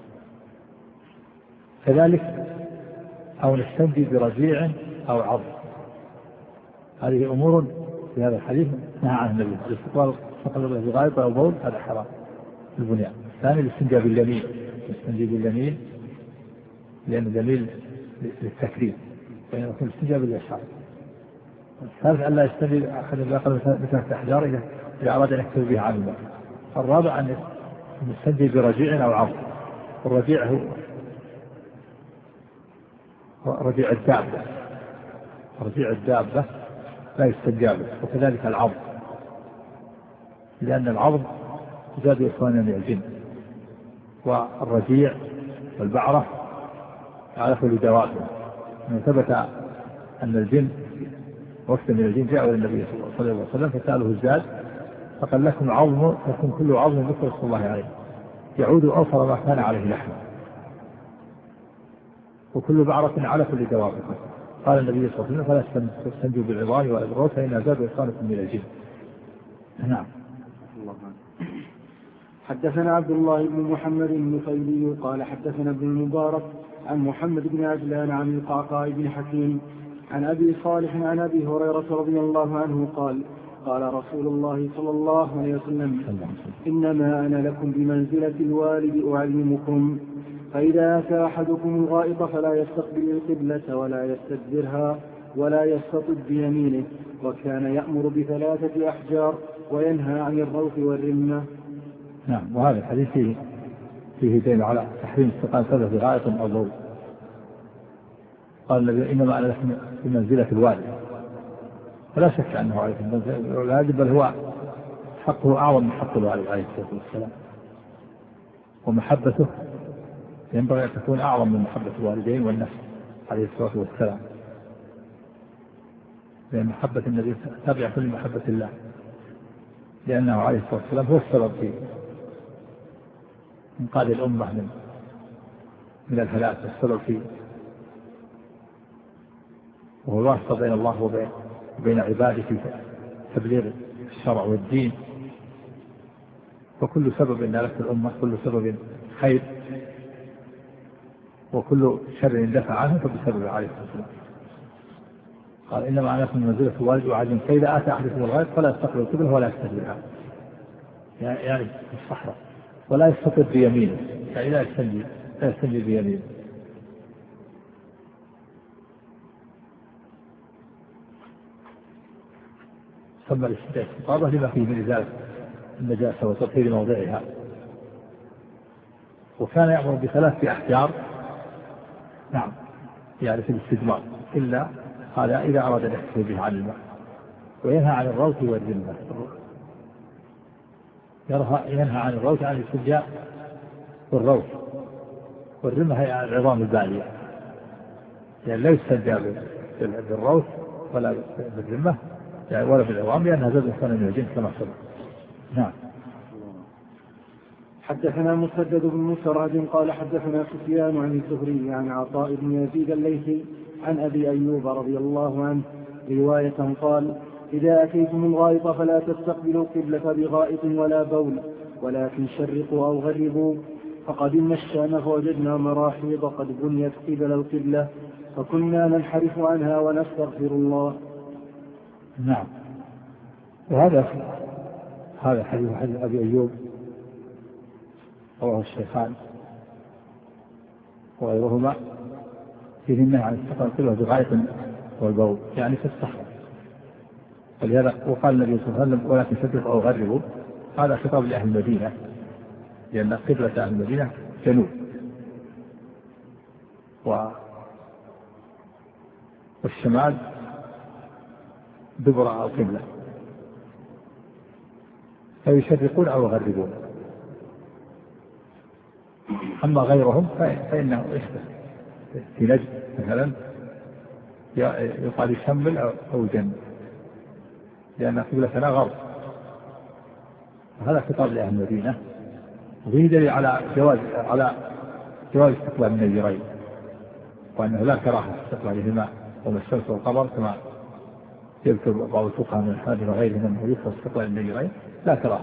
كذلك أو نستنجي برجيع أو عظم، هذه أمور في هذا الحديث نهى عن النبي. الاستقبال استقبال بغائط أو بول هذا حرام في البنيان. الثاني الاستنجاء باليمين، الاستنجاء باليمين لأن اليمين للتكريم، فإن يكون الاستنجاء باليسار. الثالث أن لا يستنجي أحد بأقل من ثلاثة أحجار إذا أراد أن يكتب بها عن الماء. الرابع أن يستنجي برجيع أو عظم، والرجيع هو رجيع الدابة، رجيع الدابة لا يستنجى به، وكذلك العظم، لأن العظم زاد إخوانا من الجن، والرجيع والبعرة يعرف لدوابه. من ثبت أن الجن وفد من الجن جاءوا إلى النبي صلى الله عليه وسلم فسأله الزاد فقال لكم عظم فكن كل عظم ذكر اسم الله عليه يعود أوفر ما كان عليه لحمه، وكل بعرة علف لدوابكم. قال النبي صلى الله عليه وسلم فلا تستنجوا بالعظام ولا بالروث فإنها زاد إخوانكم من الجن. نعم. حدثنا عبد الله بن محمد النفيلي قال حدثنا ابن المبارك عن محمد بن عجلان عن القعقاع بن حكيم عن أبي صالح عن أبي هريرة رضي الله عنه قال قال رسول الله صلى الله عليه وسلم إنما أنا لكم بمنزلة الوالد أعلمكم، فإذا أتى أحدكم الغائط فلا يستقبل القبلة ولا يستدبرها ولا يستطب بيمينه، وكان يأمر بثلاثة أحجار وينهى عن الروث والرمة. نعم. وهذا الحديث فيه فيه دليل على تحريم استقبال ثلاثة غائط أو ضوء. قال النبي إنما أنا لكم بمنزلة الوالد، ولا شك أنه عليه الوالد بل هو حقه أعظم من حق الوالد عليه الصلاة والسلام، ومحبته ينبغي أن تكون أعظم من محبة الوالدين والنفس عليه الصلاة والسلام، لأن محبة النبي تابعة لمحبة الله، لأنه عليه الصلاة والسلام هو السبب في إنقاذ الأمة من من الهلاك، والسبب في وهو الواسطة بين الله وبين وبين عباده في تبليغ الشرع والدين. وكل سبب إن لك الأمة كل سبب خير، وكل شر اندفع عنه فبسبب عليه الصلاة والسلام. قال إنما أنا لكم منزلة الوالد وعلم، فإذا أتى أحدكم الغائط فلا يستقبل القبلة ولا يستدبرها، يعني في الصحراء، ولا يستطب بيمينه، يعني لا يستنجي لا يستنجي بيمينه. ثم الاستطابة لما فيه من إزالة النجاسة وتطهير موضعها. وكان يأمر بثلاث أحجار، نعم، يعني في الاستجمار، إلا قال إذا أراد أن يحفظ به عن الماء، وينهى عن الروث والرمة. ينهى عن الروث عن الاستنجاء والروث، والرمة هي العظام البالية، يعني لا يستنجى بالروث ولا بالرمة يعني ولا بالعظام، لأنها زاد إخوانا من الجن كما سبق. نعم. حدثنا مسدد بن مسرهد قال حدثنا سفيان عن الزهري عن عطاء بن يزيد الليثي عن أبي أيوب رضي الله عنه رواية قال إذا أتيتم الغائط فلا تستقبلوا القبلة بغائط ولا بول، ولكن شرقوا أو غربوا. فقدمنا الشام فوجدنا مراحيض قد بنيت قبل القبلة، فكنا ننحرف عنها ونستغفر الله. نعم. وهذا هذا حديث حديث أبي أيوب رواه الشيخان وغيرهما فيه النهي عن استقبال القبلة بغاية والبول يعني في الصحراء. ولهذا وقال النبي صلى الله عليه وسلم ولكن شدوا أو غربوا، هذا خطاب لأهل المدينة لأن قبلة أهل المدينة جنوب و والشمال دبر القبلة، فيشرقون أو يغربون. أما غيرهم فإنه يشبه في نجد مثلا يقال يشمل أو جنب لأن قبلتنا غرب. هذا خطاب لأهل المدينة، وفيه دليل على جواز على جواز استقبال النيرين، وأنه لا كراهة استقبالهما وما الشمس والقمر كما يذكر بعض الفقهاء من الحنابلة وغيرهم أنه يكره استقبال النيرين لا كراهة.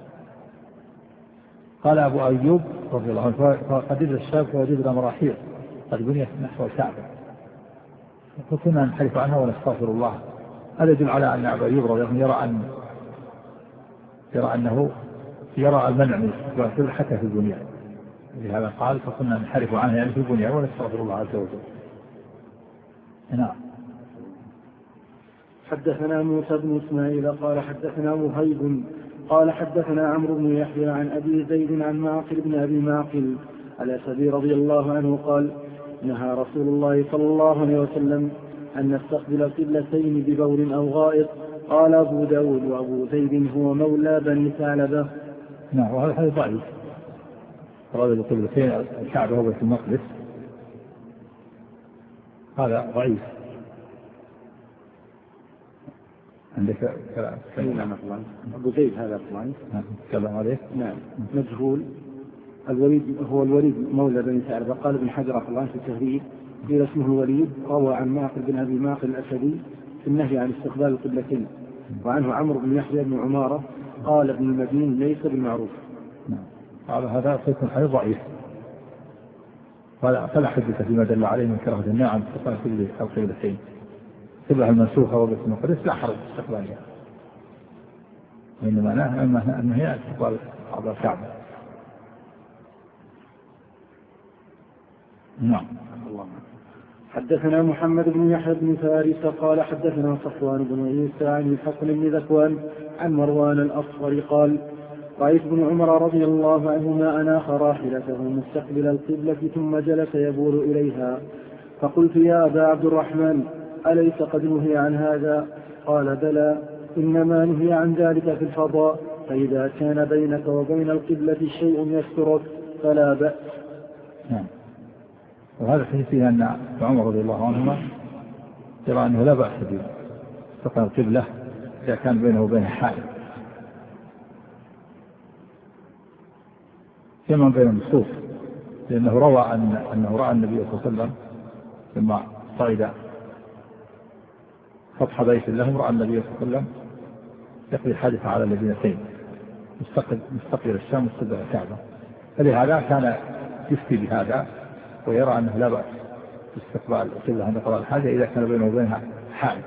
قال أبو أيوب رضي الله عنه فقدر الشاب فوجدنا مراحيض قد بنيت نحو الكعبة فكنا نحلف عنها ونستغفر الله. هذا يدل على أن أبو أيوب رضي الله عنه يرى أن يرى أنه يرى المنع من الاستقبال حتى في البنيان، لهذا قال فكنا نحلف عنها يعني في البنيان ونستغفر الله عز وجل. نعم. حدثنا موسى بن إسماعيل قال حدثنا وهيب قال حدثنا عمرو بن يحيى عن أبي زيد عن معقل بن أبي معقل الأسدي رضي الله عنه قال نهى رسول الله صلى الله عليه وسلم أن نستقبل قبلتين ببول أو غائط. قال أبو داود وأبو زيد هو مولى بني ثعلبة. نعم. وهذا حديث ضعيف. رجل قبلتين الكعبة هو بيت المقدس هذا ضعيف. عندك كلام أبو زيد هذا ضعيف كلام عليه. نعم مجهول. الوليد هو الوليد مولى بني ثعلبة. قال ابن حجر رحمه الله في التهذيب قيل اسمه الوليد، روى عن معقل بن أبي معقل الأسدي في النهي عن استقبال القبلتين، وعنه عمرو بن يحيى بن عمارة قال ابن المدين ليس بالمعروف. نعم. على هذا يكون حديث ضعيف فلا فلا حدث فيما دل عليه من كراهة النهي عن استقبال كل القبلتين. قبلة المنسوخة وبيت المقدس لا حرج استقبالها، وإنما معناه أنه هي استقبال بعض الكعبة. نعم. حدثنا محمد بن يحيى بن فارس قال حدثنا صفوان بن عيسى عن الحسن بن ذكوان عن مروان الأصفر قال رأيت ابن عمر رضي الله عنهما أناخ راحلته مستقبل القبلة ثم جلس يبول إليها، فقلت يا أبا عبد الرحمن أليس قد نهي عن هذا؟ قال بلى، إنما نهي عن ذلك في الفضاء، فإذا كان بينك وبين القبلة شيء يسترك فلا بأس. نعم. وهذا فيه أن عمر رضي الله عنهما يرى أنه لا بأس باستقبال القبلة إذا كان بينه وبين حائل كما بين النصوص، لأنه روى أن أنه رأى النبي صلى الله عليه وسلم لما صعد فتح بيت الله رأى النبي صلى الله عليه وسلم يقضي حادثة على المدينتين مستقبل مستقبل الشام مستقبل الكعبة، فلهذا كان يفتي بهذا ويرى أنه لا بأس باستقبال القبلة عند قضاء الحاجة إذا كان بينه وبينها حائل،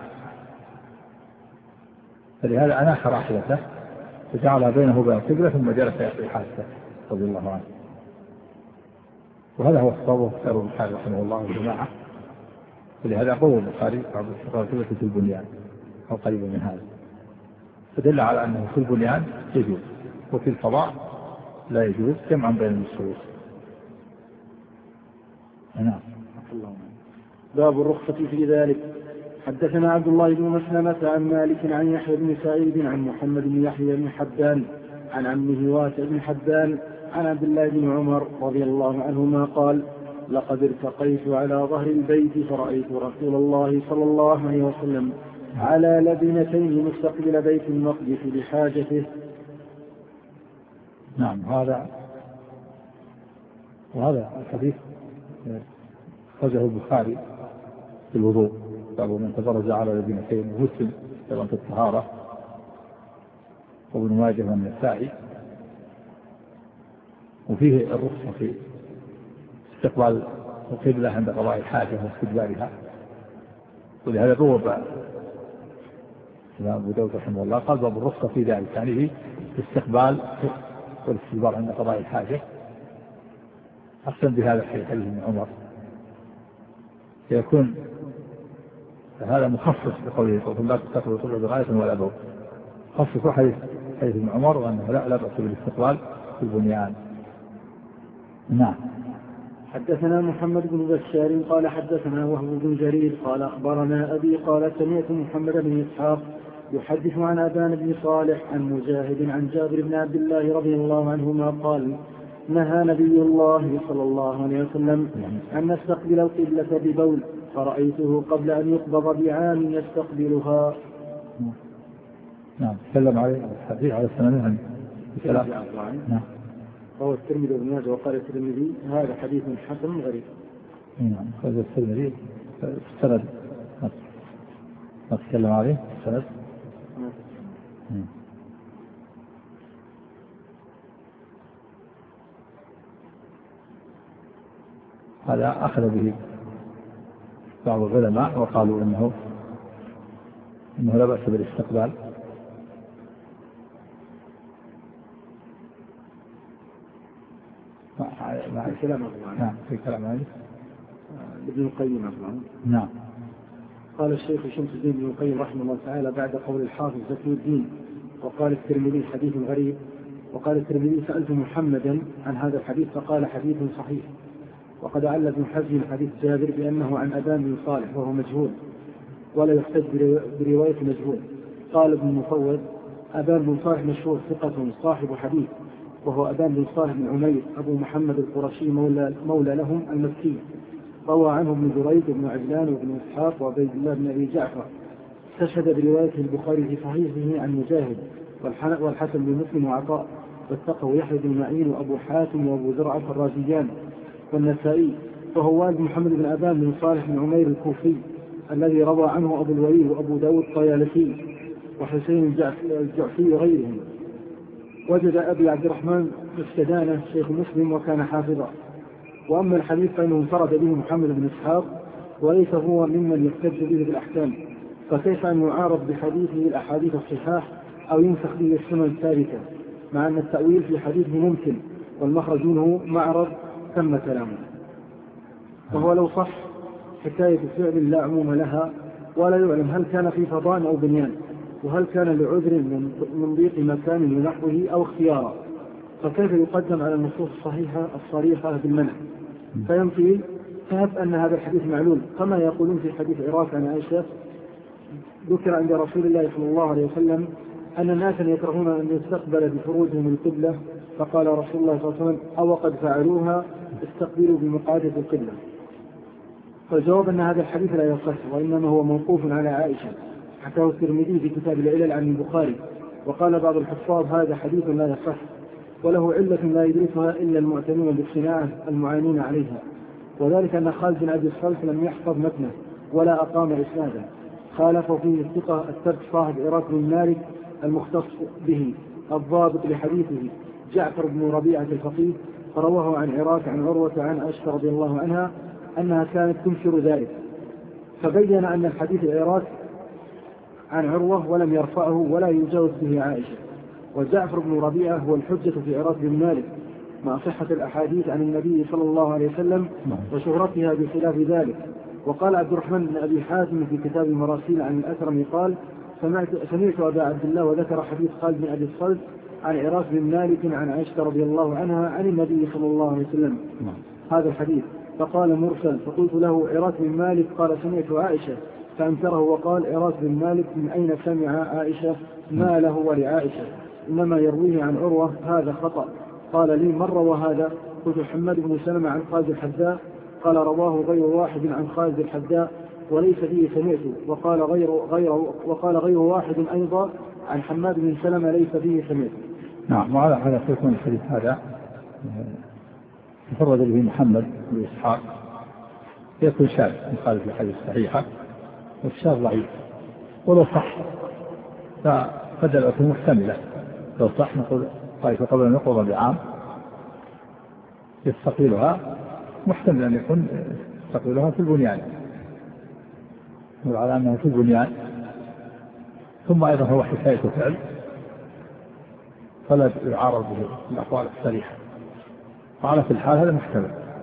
فلهذا أناخ راحلته وجعلها بينه وبين القبلة ثم جلس يقضي حاجته رضي الله عنه. وهذا هو الصواب واختاره البخاري رحمه الله والجماعة، ولهذا قول البخاري بعض استقبال القبلة في البنيان أو قريبا من هذا، فدل على أنه في البنيان يجوز وفي الفضاء لا يجوز جمعا بين النصوص. نعم. باب الرخصة في ذلك. حدثنا عبد الله بن مسلمة عن مالك عن يحيى بن سعيد عن محمد بن يحيى بن حبان عن عمه واسع بن حبان عن عبد الله بن عمر رضي الله عنهما قال لقد ارتقيت على ظهر البيت فرأيت رسول الله صلى الله عليه وسلم على لبنتين مستقبل بيت المقدس لحاجته. نعم. هذا وهذا الحديث خرجه البخاري في الوضوء باب من تبرز على لبنتين، ومسلم طبعا في الطهارة، وابن ماجه والنسائي، وفيه الرخصة في استقبال القبلة عند قضاء الحاجة واستدبارها، ولهذا بوب الإمام أبو داود رحمه الله قال باب الرخصة في ذلك، يعني في استقبال والاستدبار عند قضاء الحاجة أحسن بهذا حديث ابن عمر يكون هذا مخصص بقوله ثم لا تستقبل القبلة بغاية ولا بول، خصص حديث حديث ابن عمر وأنه لا لا بأس بالاستقبال في البنيان. نعم. حدثنا محمد بن بشار قال حدثنا وهب بن جرير قال أخبرنا أبي قال سمعت محمد بن إسحاق يحدث عن أبان بن صالح عن مجاهد عن جابر بن عبد الله رضي الله عنهما قال نهى نبي الله صلى الله عليه وسلم أن نستقبل القبلة ببول فرأيته قبل أن يقبض بعام يستقبلها. نعم. تكلم عليه الحديث على السنة عن الكلام. نعم. رواه الترمذي وابن ماجه وقال الترمذي هذا حديث حسن غريب. نعم. هذا الترمذي السند ما تكلم عليه السند. نعم. هذا أخذ به بعض العلماء وقالوا إنه إنه لا بأس بالاستقبال. مع الكلام نعم في كلام عليه ابن القيم أصلا. نعم. قال الشيخ شمس الدين بن القيم رحمه الله تعالى بعد قول الحافظ زكي الدين وقال الترمذي حديث غريب، وقال الترمذي سألت محمدا عن هذا الحديث فقال حديث صحيح. وقد عل ابن حزم حديث جابر بأنه عن أبان بن صالح وهو مجهول ولا يحتج برواية مجهول. قال ابن المفوض أبان بن صالح مشهور ثقة صاحب حديث، وهو أبان بن صالح بن عمير أبو محمد القرشي مولى, مولى لهم المكي، روى عنه ابن جريج وابن عجلان وابن إسحاق وعبيد الله بن أبي جعفر. استشهد بروايته البخاري في صحيحه عن مجاهد والحسن بن مسلم وعطاء واتقوا يحيى بن معين وأبو حاتم وأبو زرعة الرازيان والنسائي. وهو والد محمد بن أبان بن صالح بن عمير الكوفي الذي روى عنه أبو الوليد وأبو داود الطيالسي وحسين الجعفي وغيرهم. وجد أبي عبد الرحمن السدانة شيخ مسلم وكان حافظا. وأما الحديث فإنه انفرد به محمد بن إسحاق وليس هو ممن يحتج به بالأحكام، فكيف أن يعارض بحديثه الأحاديث الصحاح أو ينسخ به السنن الثابتة، مع أن التأويل في حديثه ممكن والمخرج منه معرض تم كلامه. وهو لو صح حكاية فعل لا عموم لها ولا يعلم هل كان في فضاء أو بنيان، وهل كان لعذر من ضيق مكان لنحوه أو اختيارا، فكيف يقدم على النصوص الصحيحة الصريحة بالمنع؟ فيمكن فهب أن هذا الحديث معلول كما يقولون في حديث عراك عن عائشة ذكر عند رسول الله صلى الله عليه وسلم أن الناس يكرهون أن يستقبل بفروجهم القبلة، فقال رسول الله صلى الله عليه وسلم أو قد فعلوها استقبلوا بمقعدة القبلة. فالجواب أن هذا الحديث لا يصح وإنما هو موقوف على عائشة، حكاه الترمذي في كتاب العلل عن البخاري. وقال بعض الحفاظ هذا حديث لا يصح وله علة لا يدركها إلا المعتنون بالصناعة المعانين عليها، وذلك أن خالد بن أبي الصلت لم يحفظ متنه ولا أقام إسناده، خالف فيه الثقة السبت صاحب عراق بن مالك المختص به الضابط لحديثه جعفر بن ربيعة الفقيه، فرواه عن عراق عن عروة عن عائشة رضي الله عنها أنها كانت تنشر ذلك، فبين أن الحديث العراق عن عروة ولم يرفعه ولا يجاوز به عائشة. وجعفر بن ربيعة هو الحجة في عراق بن مالك مع صحة الأحاديث عن النبي صلى الله عليه وسلم وشهرتها بخلاف ذلك. وقال عبد الرحمن بن أبي حاتم في كتاب المراسيل عن الأكرم قال سمعت, سمعت أبا عبد الله وذكر حديث خالد بن أبي الصلت عن عراق بن مالك عن عائشة رضي الله عنها عن النبي صلى الله عليه وسلم هذا الحديث، فقال مرسل، فقلت له عراق بن مالك، قال سمعت عائشة، فأنكره وقال عراق بن مالك من أين سمع عائشة ما له ولعائشة، إنما يرويه عن عروة، هذا خطأ. قال لي من روى هذا؟ قلت حماد بن سلمة عن خالد الحذاء، قال رواه غير واحد عن خالد الحذاء وليس فيه سمعته، وقال غير, غير, وقال غير واحد أيضا عن حماد بن سلمة ليس فيه سمعته. نعم. وعلى هذا يكون الحديث هذا تفرد به محمد بن إسحاق يكون شاذ مخالف الحديث الصحيحة، والشاذ ضعيف، ولو صح فدلته محتملة، لو صح نقول طائفة قبل أن يقضى بعام يستقبلها، محتمل أن يكون يستقبلها في البنيان وعلى أنها في البنيان، ثم أيضا هو حكاية فعل فلا يعارض به الأقوال الصريحة، وعلى في الحال هذا محتمل.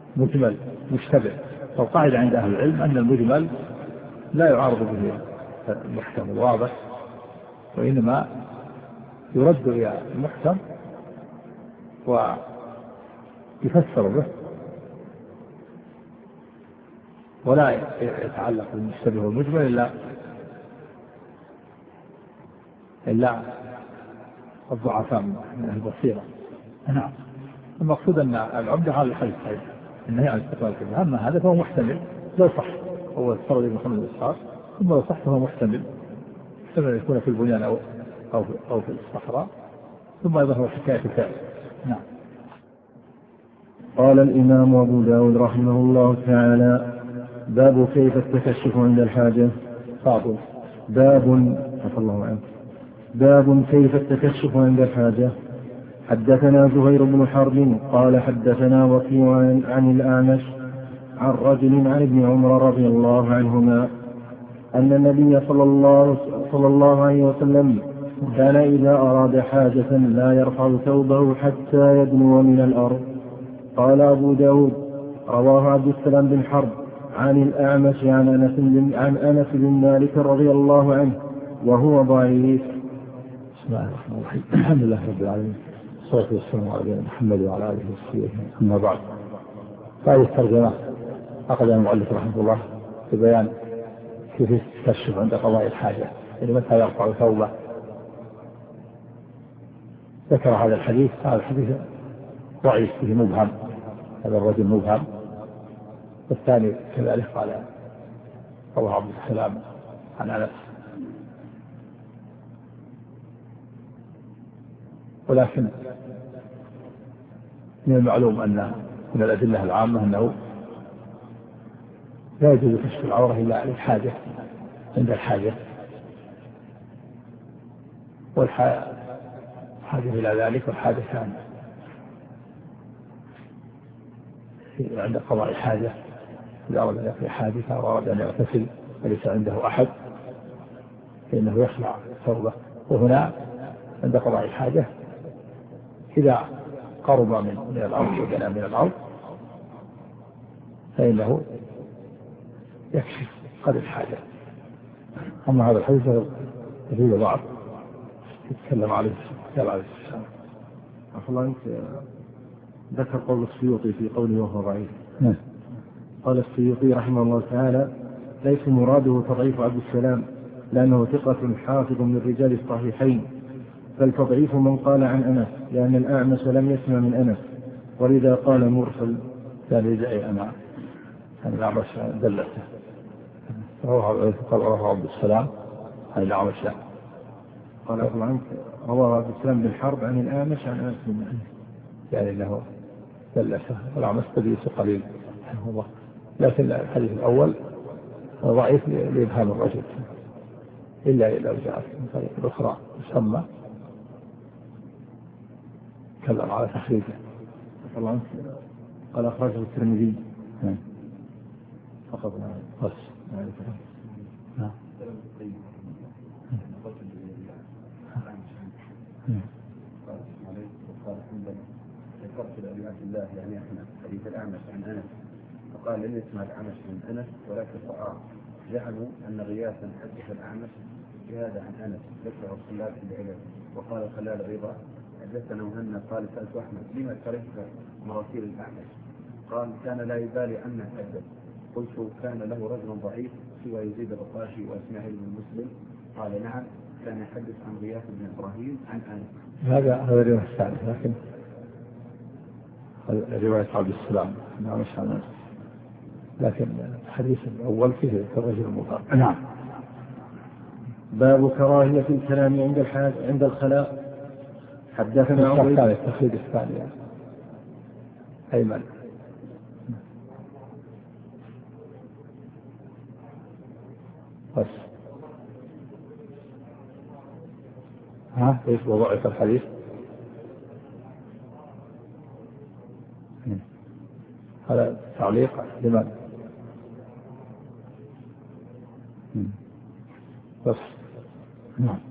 مجمل مشتبه. فالقاعدة عند أهل العلم أن المجمل لا يعارض به المحكم الواضح، وإنما يرد إلى المحكم ويفسر به، ولا يتعلق بالمشتبه والمجمل إلا إلا الضعفاء من أهل البصيرة. نعم. المقصود أن العمدة على الحديث صحيح إنه يعني استقبال القبلة، أما هذا فهو محتمل لو صح، هو الصلاه محمد الإسحاق، ثم لو صح فهو محتمل محتمل يكون في البنيان أو أو في, أو في الصحراء، ثم يظهر حكاية الفعل. نعم. قال الإمام أبو داود رحمه الله تعالى: باب كيف التكشف عند الحاجة. باب باب عفى الله عنه باب كيف التكشف عند الحاجة. حدثنا زهير بن حرب قال حدثنا وكيع عن الأعمش عن رجل عن ابن عمر رضي الله عنهما أن النبي صلى الله, صلى الله عليه وسلم كان إذا أراد حاجة لا يرفع ثوبه حتى يدنو من الأرض. قال أبو داود: رواه عبد السلام بن حرب عن الأعمش عن أنس بن, عن أنس بن مالك رضي الله عنه وهو ضعيف. بسم الله الرحمن الرحيم. الحمد لله رب العالمين، والصلاة والسلام على محمد وعلى آله وصحبه. أما بعد، هذه الترجمة أخذ المؤلف رحمه الله في بيان كيف التكشف عند قضاء الحاجة، يعني متى يرفع ثوبه. ذكر هذا الحديث، هذا الحديث ضعيف فيه مبهم، هذا الرجل مبهم. والثاني كذلك قال رواه عبد السلام عن أنس. ولكن من المعلوم أن من الأدلة العامة أنه لا يجوز كشف العورة إلا للحاجة، عند الحاجة، والحاجة إلى ذلك والحاجة ثانية. عند قضاء الحاجة إذا أراد أن يقضي حاجته أو أراد أن يغتسل وليس عنده أحد فإنه يخلع ثوبه. وهنا عند قضاء الحاجة إذا قرب من, من الأرض ودنا من الأرض فإنه يكشف قدر الحاجة. أما هذا الحديث فيه ضعف يتكلم عليه عليه السلام. الله أنت ذكر قول السيوطي في قوله وهو ضعيف. نعم. قال السيوطي رحمه الله تعالى: ليس مراده تضعيف عبد السلام لأنه ثقة حافظ من رجال الصحيحين، بل تضعيف من قال عن أنس لأن الأعمش لم يسمع من أنس، ولذا قال مرسل. ذلك أي أنا أن الأعمش دلته، قال رواه عبد السلام عن الأعمش. قال أبو عنك رواه عبد السلام بن حرب عن الأعمش عن أنس بن مالك، يعني أنه دلته، والأعمش تدليس قليل رحمه الله. لكن الحديث الأول ضعيف لإبهام الرجل، إلا إذا جاءت من طريق أخرى تسمى تكلم على تخريجه. طبعا قال أخرجه الترمذي فقط بس. نعم. قال عندنا ذكرت لأبيات الله يعني احنا حديث الأعمش عن أنس، فقال لم يسمع الأعمش من أنس ولكن رآه، جعلوا أن غياثا حدث الأعمش بهذا عن أنس ذكر الخلال في العلم. وقال الخلال أيضا حدثنا مهنا قال سألت أحمد لما كرهت مراسيل الأعمش؟ قال كان لا يبالي عنه حدث. قلت كان له رجل ضعيف سوى يزيد الرقاشي وإسماعيل بن مسلم؟ قال نعم، كان يحدث عن غياث بن إبراهيم عن أنس. هذا هذا الرواية الثالثة، لكن رواية عبد السلام نعم عن أنس، لكن الحديث الأول فيه الرجل المضار. نعم. باب كراهية الكلام عند الحاج عند الخلاء. حدثنا عمر الثاني التخريج الثاني أيمن. بس ها ايش وضعت الحديث؟ هذا تعليق لمن؟ بس نعم.